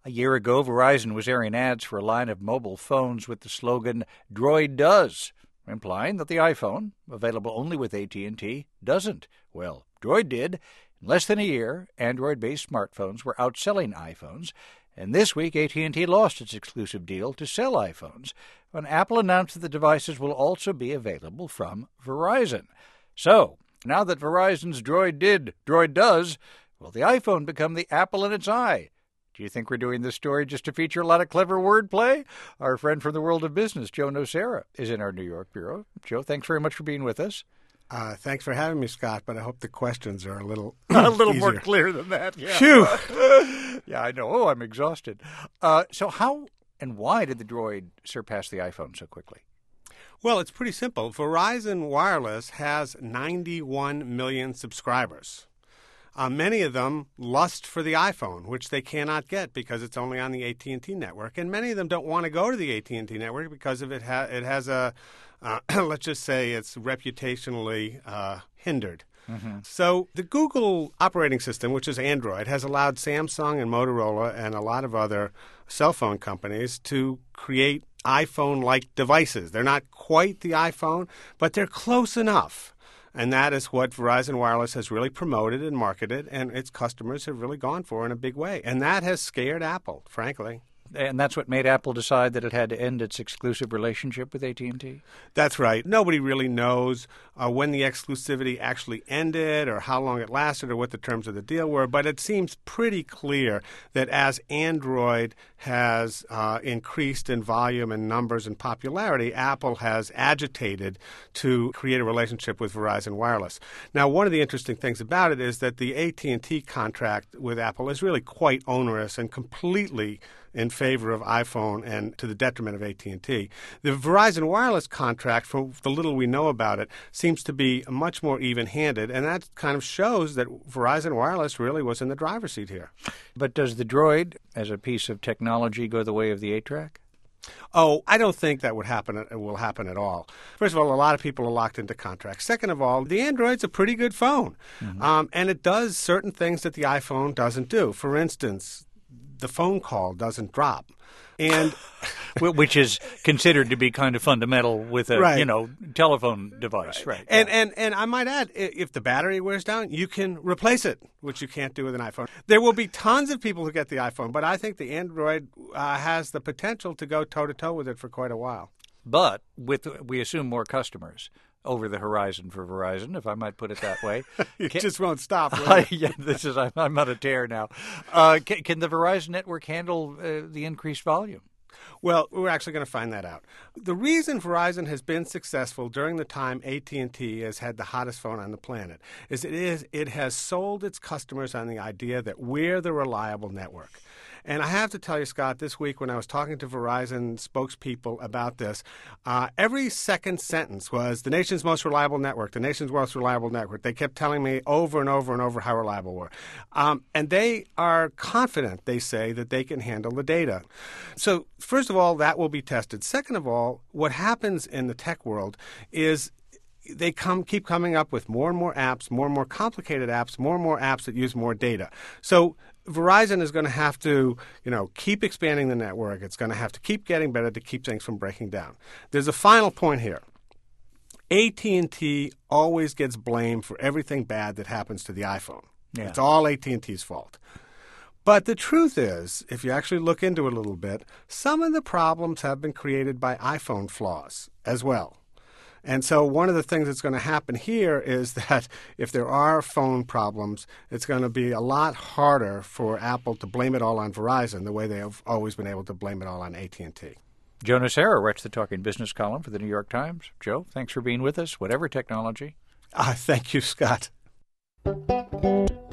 A year ago, Verizon was airing ads for a line of mobile phones with the slogan, "Droid does," implying that the iPhone, available only with AT&T, doesn't. Well, Droid did. In less than a year, Android-based smartphones were outselling iPhones, and this week AT&T lost its exclusive deal to sell iPhones when Apple announced that the devices will also be available from Verizon. So, now that Verizon's Droid did, Droid does, will the iPhone become the apple in its eye? Do you think we're doing this story just to feature a lot of clever wordplay? Our friend from the world of business, Joe Nocera, is in our New York bureau. Joe, thanks very much for being with us. Thanks for having me, Scott, but I hope the questions are a little a little easier. More clear than that. Yeah. Phew! Yeah, I know. Oh, I'm exhausted. So how and why did the Droid surpass the iPhone so quickly? Well, it's pretty simple. Verizon Wireless has 91 million subscribers. Many of them lust for the iPhone, which they cannot get because it's only on the AT&T network. And many of them don't want to go to the AT&T network because of it has a, let's just say it's reputationally hindered. Mm-hmm. So the Google operating system, which is Android, has allowed Samsung and Motorola and a lot of other cell phone companies to create iPhone-like devices. They're not quite the iPhone, but they're close enough. And that is what Verizon Wireless has really promoted and marketed, and its customers have really gone for in a big way. And that has scared Apple, frankly. And that's what made Apple decide that it had to end its exclusive relationship with AT&T? That's right. Nobody really knows when the exclusivity actually ended or how long it lasted or what the terms of the deal were, but it seems pretty clear that as Android has increased in volume and numbers and popularity, Apple has agitated to create a relationship with Verizon Wireless. Now, one of the interesting things about it is that the AT&T contract with Apple is really quite onerous and completely in favor of iPhone and to the detriment of AT&T. The Verizon Wireless contract, from the little we know about it, seems to be much more even-handed, and that kind of shows that Verizon Wireless really was in the driver's seat here. But does the Droid, as a piece of technology, go the way of the 8-track? Oh, I don't think that will happen at all. First of all, a lot of people are locked into contracts. Second of all, the Android's a pretty good phone, and it does certain things that the iPhone doesn't do. For instance, the phone call doesn't drop. And which is considered to be kind of fundamental with a telephone device, right? And I might add, if the battery wears down, you can replace it, which you can't do with an iPhone. There will be tons of people who get the iPhone, but I think the Android has the potential to go toe to toe with it for quite a while. But we assume more customers over the horizon for Verizon, if I might put it that way. It just won't stop. Really. I'm on a tear now. Can the Verizon network handle the increased volume? Well, we're actually going to find that out. The reason Verizon has been successful during the time AT&T has had the hottest phone on the planet is it has sold its customers on the idea that we're the reliable network. And I have to tell you, Scott, this week when I was talking to Verizon spokespeople about this, every second sentence was the nation's most reliable network, the nation's most reliable network. They kept telling me over and over and over how reliable we were. And they are confident, they say, that they can handle the data. So first of all, that will be tested. Second of all, what happens in the tech world is they keep coming up with more and more apps, more and more complicated apps, more and more apps that use more data. So Verizon is going to have to, keep expanding the network. It's going to have to keep getting better to keep things from breaking down. There's a final point here. AT&T always gets blamed for everything bad that happens to the iPhone. Yeah. It's all AT&T's fault. But the truth is, if you actually look into it a little bit, some of the problems have been created by iPhone flaws as well. And so one of the things that's going to happen here is that if there are phone problems, it's going to be a lot harder for Apple to blame it all on Verizon the way they have always been able to blame it all on AT&T. Joe Nocera writes the Talking Business column for the New York Times. Joe, thanks for being with us, whatever technology. Thank you, Scott.